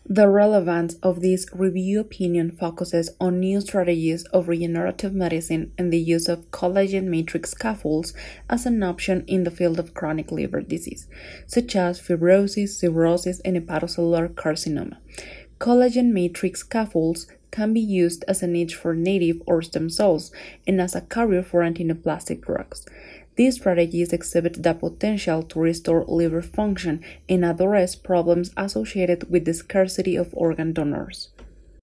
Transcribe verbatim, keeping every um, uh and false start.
The relevance of this review opinion focuses on new strategies of regenerative medicine and the use of collagen matrix scaffolds as an option in the field of chronic liver disease, such as fibrosis, cirrhosis, and hepatocellular carcinoma. Collagen matrix scaffolds can be used as a niche for native or stem cells and as a carrier for antineoplastic drugs. These strategies exhibit the potential to restore liver function and address problems associated with the scarcity of organ donors.